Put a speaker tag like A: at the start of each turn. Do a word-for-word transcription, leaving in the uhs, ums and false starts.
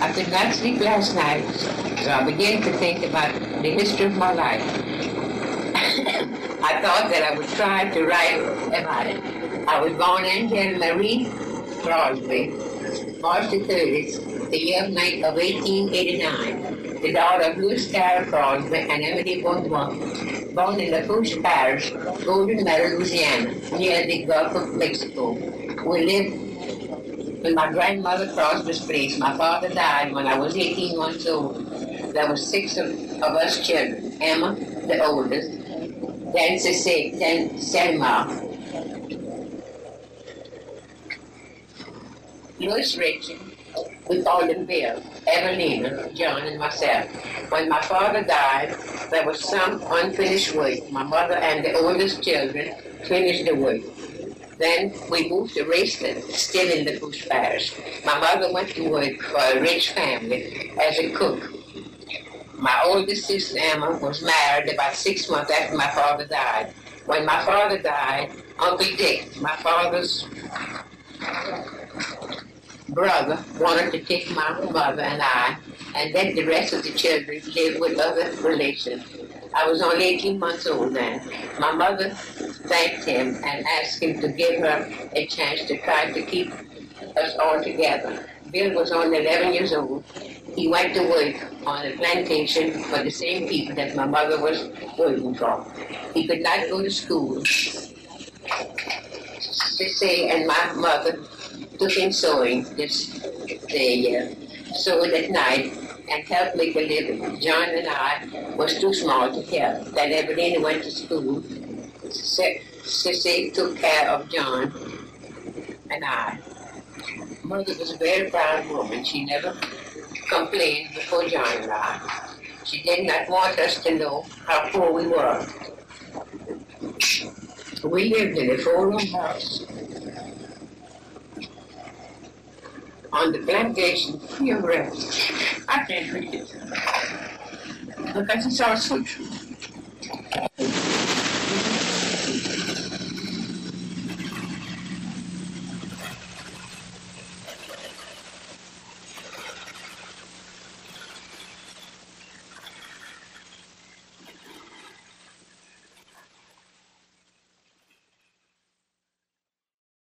A: I could not sleep last night, so I began to think about the history of my life. I thought that I would try to write about it. I was born Angela Marie Crosby, March the thirtieth, the year of eighteen eighty-nine, the daughter of Louis Carroll Crosby and Emily Bonduan, born in Lafourche Parish, Golden Meadow, Louisiana, near the Gulf of Mexico. We lived in my grandmother Crosby's place. My father died when I was eighteen months old. There were six of, of us children. Emma, the oldest, then Cecilia, then Selma, Louis Richard, we called him Bill, Evelina, John, and myself. When my father died, there was some unfinished work. My mother and the oldest children finished the work. Then we moved to Raceland, still in the Bush Parish. My mother went to work for a rich family as a cook. My oldest sister, Emma, was married about six months after my father died. When my father died, Uncle Dick, my father's brother, wanted to take my mother and I and let the rest of the children live with other relations. I was only eighteen months old then. My mother thanked him and asked him to give her a chance to try to keep us all together. Bill was only eleven years old. He went to work on a plantation for the same people that my mother was working for. He could not go to school. Sissy and my mother took in sewing. This, they uh, sewed at night and helped make a living. John and I was too small to help. Then Evelina went to school. Sissy took care of John and I. Mother was a very proud woman. She never complained before John and I. She did not want us to know how poor we were. We lived in a four-room house on the plantation. You're right. I can't read it because it's all so true.